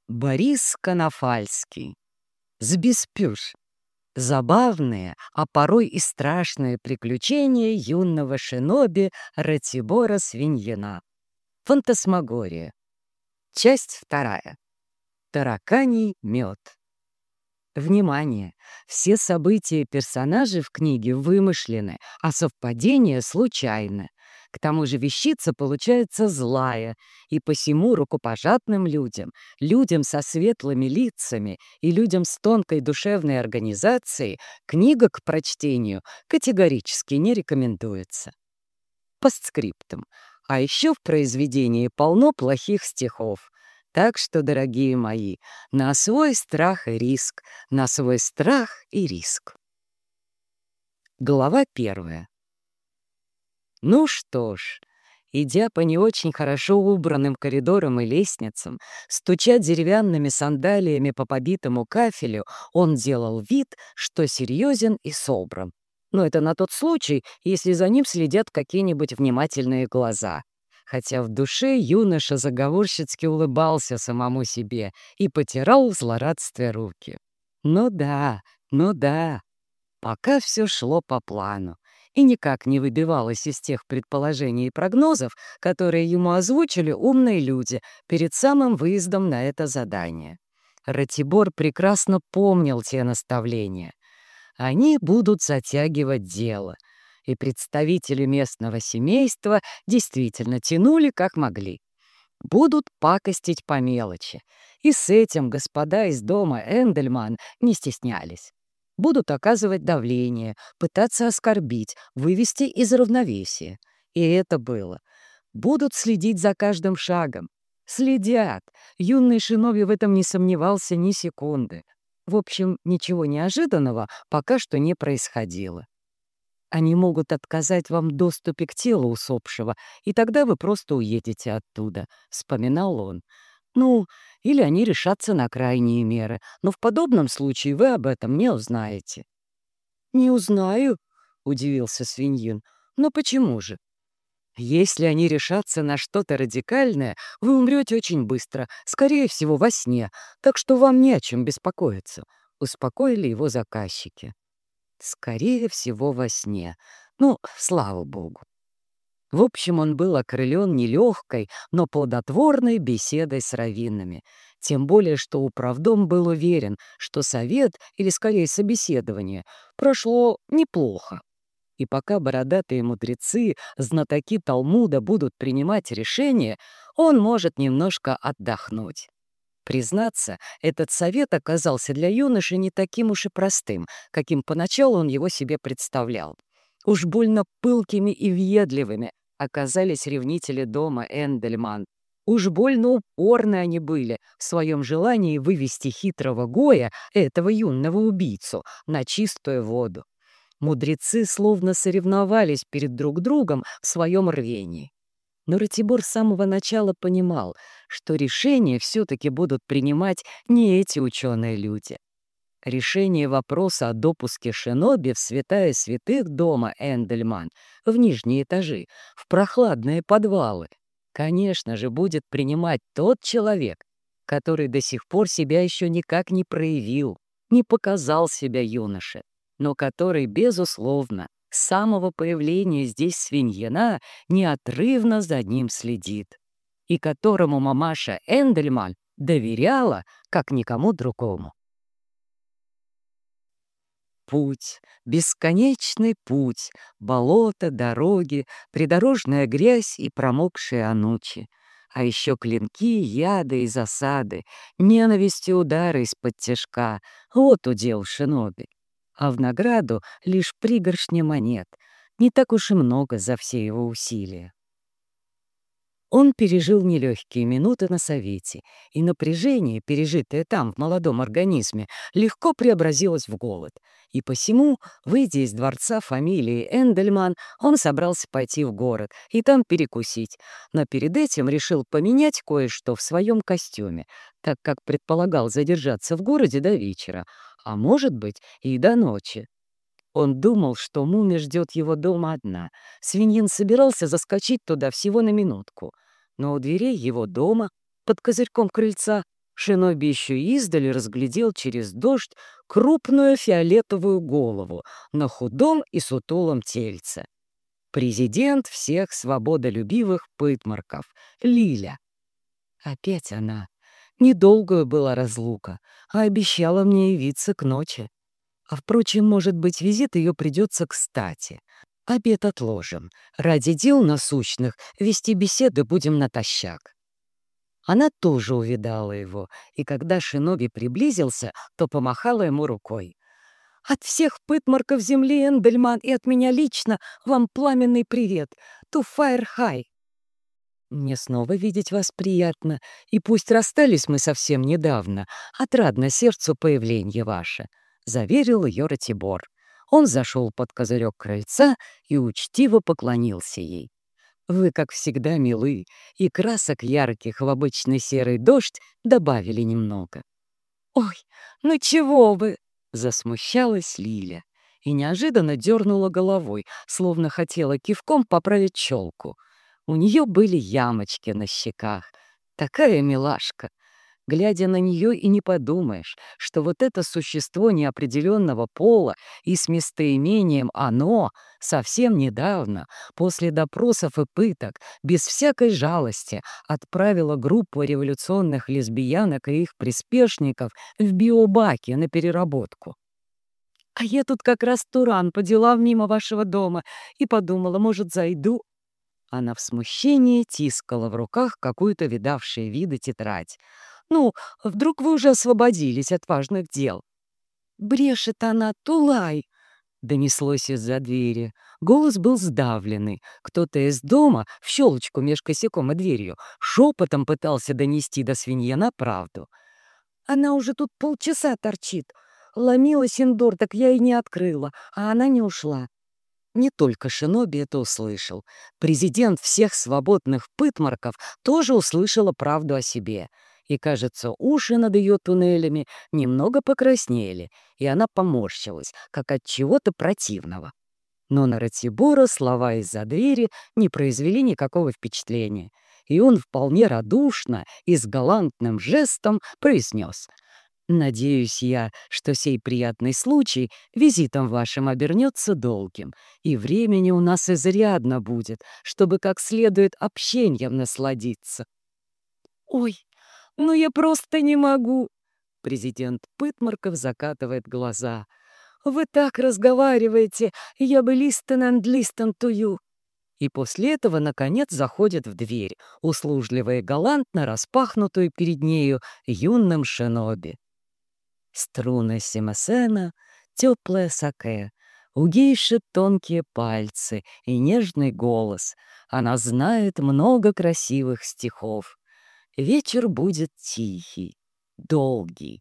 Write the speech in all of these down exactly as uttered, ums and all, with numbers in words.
Борис Конофальский. Сбиспюш. Забавные, а порой и страшные приключения юного шиноби Ратибора Свиньина. Фантасмагория. Часть вторая. Тараканий мед. Внимание! Все события и персонажи в книге вымышлены, а совпадения случайны. К тому же вещица получается злая, и посему рукопожатным людям, людям со светлыми лицами и людям с тонкой душевной организацией книга к прочтению категорически не рекомендуется. Постскриптум. А еще в произведении полно плохих стихов. Так что, дорогие мои, на свой страх и риск, на свой страх и риск. Глава первая. Ну что ж, идя по не очень хорошо убранным коридорам и лестницам, стуча деревянными сандалиями по побитому кафелю, он делал вид, что серьезен и собран. Но это на тот случай, если за ним следят какие-нибудь внимательные глаза. Хотя в душе юноша заговорщицки улыбался самому себе и потирал в злорадстве руки. Ну да, ну да, пока все шло по плану и никак не выбивалось из тех предположений и прогнозов, которые ему озвучили умные люди перед самым выездом на это задание. Ратибор прекрасно помнил те наставления. Они будут затягивать дело, и представители местного семейства действительно тянули как могли. Будут пакостить по мелочи, и с этим господа из дома Эндельман не стеснялись. Будут оказывать давление, пытаться оскорбить, вывести из равновесия. И это было. Будут следить за каждым шагом. Следят. Юный шиноби в этом не сомневался ни секунды. В общем, ничего неожиданного пока что не происходило. Они могут отказать вам в доступе к телу усопшего, и тогда вы просто уедете оттуда, — вспоминал он. Ну, или они решатся на крайние меры, но в подобном случае вы об этом не узнаете. «Не узнаю», — удивился Свиньин. «Но почему же?» «Если они решатся на что-то радикальное, вы умрете очень быстро, скорее всего, во сне, так что вам не о чем беспокоиться», — успокоили его заказчики. Скорее всего, во сне. Ну, слава богу. В общем, он был окрылен нелегкой, но плодотворной беседой с раввинами. Тем более, что управдом был уверен, что совет, или скорее собеседование, прошло неплохо. И пока бородатые мудрецы, знатоки Талмуда будут принимать решения, он может немножко отдохнуть. Признаться, этот совет оказался для юноши не таким уж и простым, каким поначалу он его себе представлял. Уж больно пылкими и въедливыми оказались ревнители дома Эндельман. Уж больно упорны они были в своем желании вывести хитрого Гоя, этого юного убийцу, на чистую воду. Мудрецы словно соревновались перед друг другом в своем рвении. Но Ратибор с самого начала понимал, что решения все-таки будут принимать не эти ученые люди. Решение вопроса о допуске шиноби в святая святых дома Эндельман, в нижние этажи, в прохладные подвалы, конечно же, будет принимать тот человек, который до сих пор себя еще никак не проявил, не показал себя юноше, но который, безусловно, с самого появления здесь Свиньина неотрывно за ним следит, и которому мамаша Эндельман доверяла, как никому другому. Путь, бесконечный путь, болото, дороги, придорожная грязь и промокшие анучи. А еще клинки, яды и засады, ненависть и удары из-под тяжка. Вот удел шиноби. А в награду лишь пригоршня монет. Не так уж и много за все его усилия. Он пережил нелегкие минуты на совете, и напряжение, пережитое там, в молодом организме, легко преобразилось в голод. И посему, выйдя из дворца фамилии Эндельман, он собрался пойти в город и там перекусить, но перед этим решил поменять кое-что в своем костюме, так как предполагал задержаться в городе до вечера, а может быть и до ночи. Он думал, что Муми ждет его дома одна. Свиньин собирался заскочить туда всего на минутку. Но у дверей его дома, под козырьком крыльца, Шиноби еще издали разглядел через дождь крупную фиолетовую голову на худом и сутулом тельце. Президент всех свободолюбивых пытмарков — Лиля. Опять она. Недолгую была разлука, а обещала мне явиться к ночи. А, впрочем, может быть, визит ее придется кстати. Обед отложим. Ради дел насущных вести беседы будем натощак. Она тоже увидала его, и когда шиноби приблизился, то помахала ему рукой. «От всех пытмарков земли, Эндельман, и от меня лично вам пламенный привет! To fire high!» «Мне снова видеть вас приятно, и пусть расстались мы совсем недавно, отрадно сердцу появление ваше», — заверил ее Ратибор. Он зашел под козырек крыльца и учтиво поклонился ей. «Вы, как всегда, милы, и красок ярких в обычный серый дождь добавили немного». «Ой, ну чего вы!» — засмущалась Лиля и неожиданно дернула головой, словно хотела кивком поправить челку. У нее были ямочки на щеках. Такая милашка. Глядя на нее, и не подумаешь, что вот это существо неопределенного пола и с местоимением «оно» совсем недавно, после допросов и пыток, без всякой жалости, отправило группу революционных лесбиянок и их приспешников в биобаки на переработку. «А я тут как раз туран по делам мимо вашего дома и подумала, может, зайду». Она в смущении тискала в руках какую-то видавшую виды тетрадь. «Ну, вдруг вы уже освободились от важных дел?» «Брешет она, Тулай!» — донеслось из-за двери. Голос был сдавленный. Кто-то из дома, в щелочку меж косяком и дверью, шепотом пытался донести до свиньяна правду. «Она уже тут полчаса торчит. Ломила Синдор, так я и не открыла, а она не ушла». Не только шиноби это услышал. Президент всех свободных пытмарков тоже услышала правду о себе. И, кажется, уши над ее туннелями немного покраснели, и она поморщилась, как от чего-то противного. Но на Ратибора слова из-за двери не произвели никакого впечатления, и он вполне радушно и с галантным жестом произнес: «Надеюсь я, что сей приятный случай визитом вашим обернется долгим, и времени у нас изрядно будет, чтобы как следует общением насладиться». «Ой, ну я просто не могу!» Президент Пытмарков закатывает глаза. «Вы так разговариваете, я бы listen and listen to you». И после этого, наконец, заходит в дверь, услужливо и галантно распахнутую перед нею юным шиноби. Струны симасена, теплое саке, у гейши тонкие пальцы и нежный голос. Она знает много красивых стихов. Вечер будет тихий, долгий.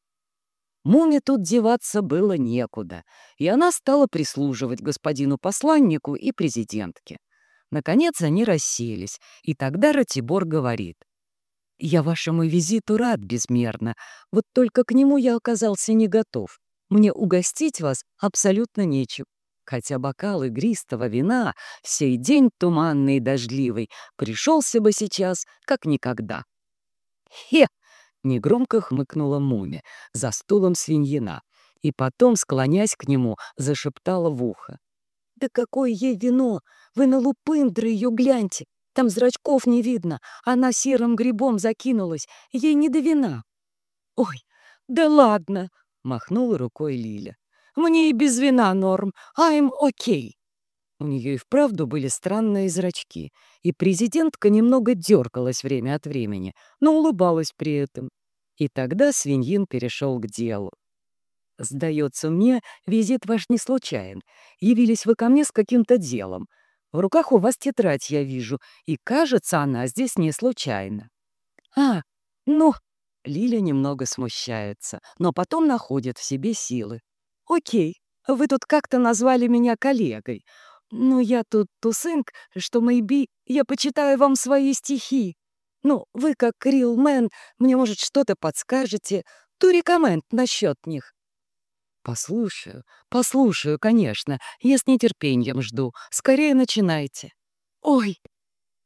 Муме тут деваться было некуда, и она стала прислуживать господину посланнику и президентке. Наконец они расселись, и тогда Ратибор говорит: «Я вашему визиту рад безмерно, вот только к нему я оказался не готов. Мне угостить вас абсолютно нечем, хотя бокал игристого вина, сей день туманный и дождливый, пришелся бы сейчас как никогда». «Хе!» — негромко хмыкнула Муми за стулом свиньина, и потом, склонясь к нему, зашептала в ухо: «Да какое ей вино! Вы на лупындры ее гляньте! Там зрачков не видно, она серым грибом закинулась, ей не до вина». «Ой, да ладно!» — махнула рукой Лиля. «Мне и без вина норм, I'm окей». У нее и вправду были странные зрачки, и президентка немного дергалась время от времени, но улыбалась при этом. И тогда свиньин перешел к делу. «Сдается мне, визит ваш не случайен. Явились вы ко мне с каким-то делом. В руках у вас тетрадь, я вижу, и, кажется, она здесь не случайно». «А, ну...» — Лиля немного смущается, но потом находит в себе силы. «Окей, вы тут как-то назвали меня коллегой. Ну, я тут тусынк, что, maybe, я почитаю вам свои стихи. Ну, вы, как рилмен, мне, может, что-то подскажете, to recommend насчет них». «Послушаю, послушаю, конечно. Я с нетерпением жду. Скорее начинайте». «Ой!»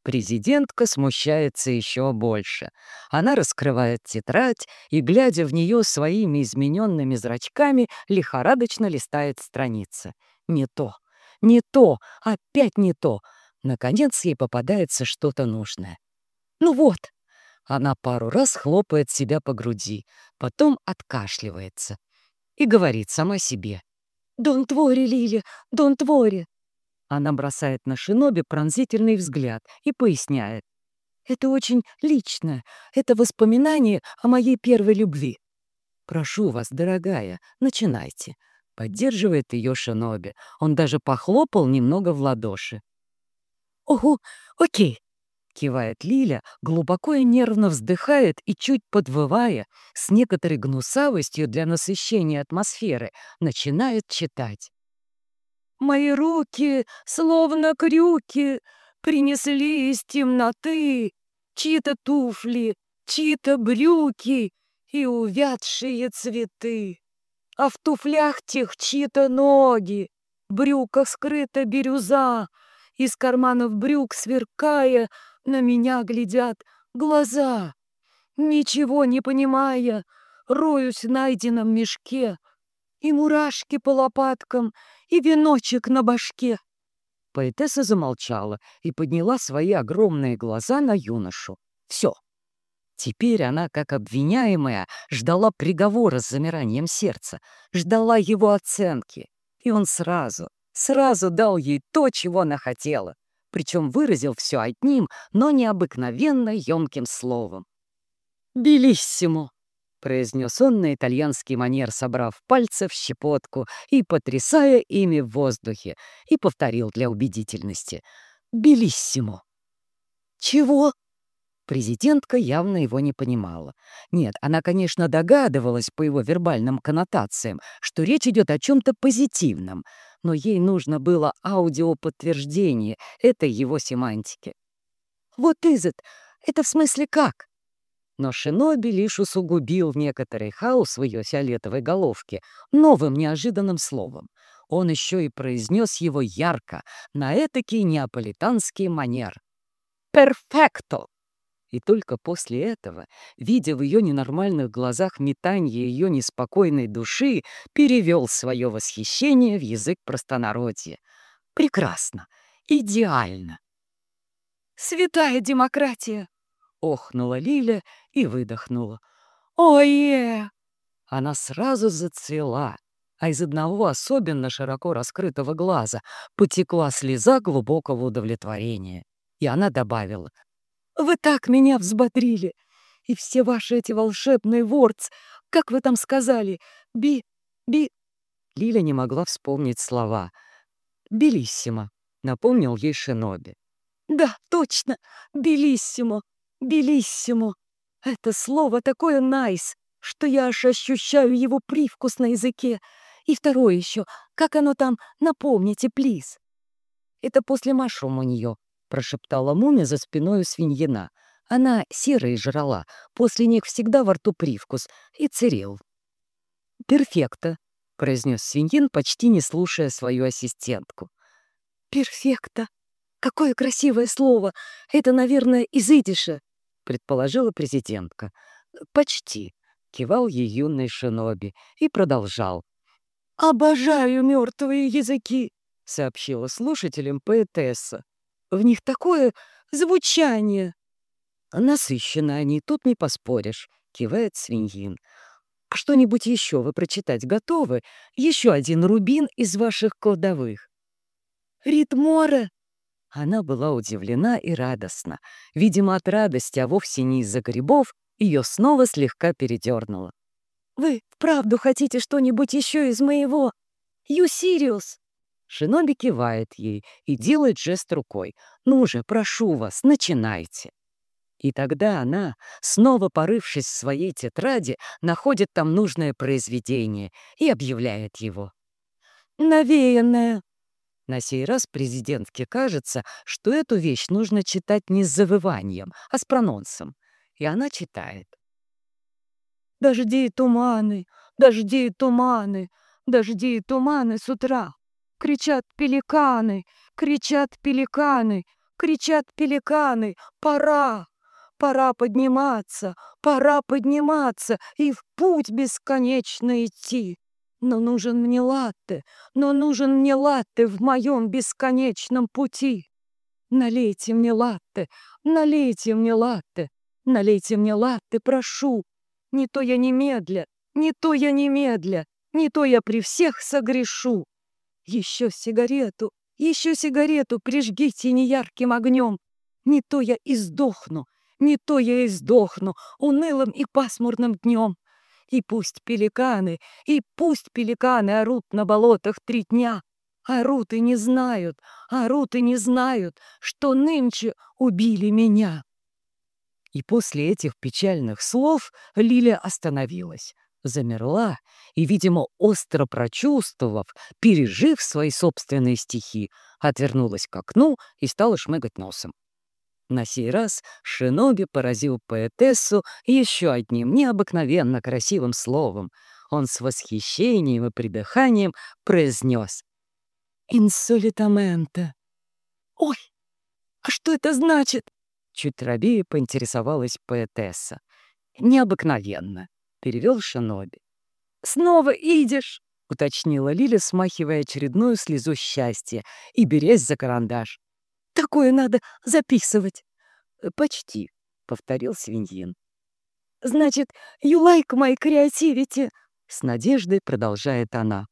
Президентка смущается еще больше. Она раскрывает тетрадь и, глядя в нее своими измененными зрачками, лихорадочно листает страницы. Не то, не то, опять не то. Наконец ей попадается что-то нужное. «Ну вот!» Она пару раз хлопает себя по груди, потом откашливается и говорит сама себе. «Don't worry, Лили, don't worry!» Она бросает на шиноби пронзительный взгляд и поясняет. «Это очень личное. Это воспоминание о моей первой любви». «Прошу вас, дорогая, начинайте». Поддерживает ее шиноби. Он даже похлопал немного в ладоши. «Ого, окей!» — кивает Лиля, глубоко и нервно вздыхает и, чуть подвывая, с некоторой гнусавостью для насыщения атмосферы, начинает читать. «Мои руки, словно крюки, принесли из темноты чьи-то туфли, чьи-то брюки и увядшие цветы. А в туфлях тех чьи-то ноги, в брюках скрыта бирюза, из карманов брюк сверкая, на меня глядят глаза. Ничего не понимая, роюсь в найденном мешке, и мурашки по лопаткам, и веночек на башке». Поэтесса замолчала и подняла свои огромные глаза на юношу. Все. Теперь она, как обвиняемая, ждала приговора с замиранием сердца, ждала его оценки. И он сразу, сразу дал ей то, чего она хотела, причем выразил все одним, но необыкновенно емким словом. «Белиссимо!» — произнес он на итальянский манер, собрав пальцы в щепотку и потрясая ими в воздухе, и повторил для убедительности. «Белиссимо!» «Чего?» Президентка явно его не понимала. Нет, она, конечно, догадывалась по его вербальным коннотациям, что речь идет о чем-то позитивном, но ей нужно было аудиоподтверждение этой его семантики. «Вот is it? Это в смысле как?» Но шиноби лишь усугубил некоторый хаос в ее фиолетовой головке новым неожиданным словом. Он еще и произнес его ярко, на этакий неаполитанский манер. «Перфекто!» И только после этого, видя в ее ненормальных глазах метанье ее неспокойной души, перевел свое восхищение в язык простонародья. «Прекрасно! Идеально!» «Святая демократия!» — охнула Лиля и выдохнула. «Ой-е!» Она сразу зацвела, а из одного особенно широко раскрытого глаза потекла слеза глубокого удовлетворения. И она добавила: «Вы так меня взбодрили! И все ваши эти волшебные вордс, как вы там сказали, би... би...» Лиля не могла вспомнить слова. «Белиссимо», — напомнил ей шиноби. «Да, точно, белиссимо, белиссимо. Это слово такое найс, что я аж ощущаю его привкус на языке. И второе еще, как оно там, напомните, плиз». «Это после машрум у нее», — прошептала Муми за спиной у свиньина. Она серые жрала, после них всегда во рту привкус, и цирел. «Перфекто», — произнес свиньин, почти не слушая свою ассистентку. «Перфекто! Какое красивое слово! Это, наверное, из идиша», — предположила президентка. «Почти», — кивал ей юный шиноби и продолжал. «Обожаю мертвые языки», — сообщила слушателям поэтесса. «В них такое звучание». «Насыщенно они, тут не поспоришь», — кивает свиньин. «А что-нибудь еще вы прочитать готовы? Еще один рубин из ваших кладовых». «Ритморе!» Она была удивлена и радостна. Видимо, от радости, а вовсе не из-за грибов, ее снова слегка передернуло. «Вы вправду хотите что-нибудь еще из моего? You serious?» Шиноби кивает ей и делает жест рукой. «Ну же, прошу вас, начинайте». И тогда она, снова порывшись в своей тетради, находит там нужное произведение и объявляет его. «Навеянное». На сей раз президентке кажется, что эту вещь нужно читать не с завыванием, а с прононсом. И она читает. «Дожди и туманы, дожди и туманы, дожди и туманы с утра. Кричат пеликаны, кричат пеликаны, кричат пеликаны, пора! Пора подниматься, пора подниматься и в путь бесконечно идти. Но нужен мне латте, но нужен мне латте в моем бесконечном пути. Налейте мне латте, налейте мне латте, налейте мне латте, прошу. Не то я немедля, не то я немедля, не то я при всех согрешу. Еще сигарету, еще сигарету прижгите неярким огнем. Не то я и сдохну, не то я и сдохну унылым и пасмурным днем. И пусть пеликаны, и пусть пеликаны орут на болотах три дня. Орут и не знают, орут и не знают, что нынче убили меня. И после этих печальных слов Лиля остановилась, замерла и, видимо, остро прочувствовав, пережив свои собственные стихи, отвернулась к окну и стала шмыгать носом. На сей раз Шиноби поразил поэтессу еще одним необыкновенно красивым словом. Он с восхищением и придыханием произнес «Инсолитаменте». «Ой, а что это значит?» Чуть робея поинтересовалась поэтесса. «Необыкновенно», — перевел Шиноби. «Снова идешь?» — уточнила Лиля, смахивая очередную слезу счастья и берясь за карандаш. «Такое надо записывать». «Э, «Почти», — повторил свиньин. «Значит, you like my creativity?» — с надеждой продолжает она.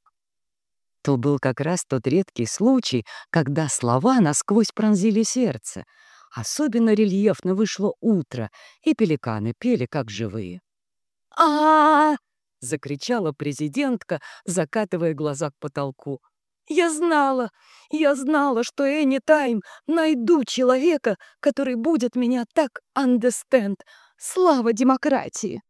То был как раз тот редкий случай, когда слова насквозь пронзили сердце. Особенно рельефно вышло утро, и пеликаны пели как живые. а, -а, -а закричала президентка, закатывая глаза к потолку. «Я знала, я знала, что anytime найду человека, который будет меня так understand. Слава демократии!»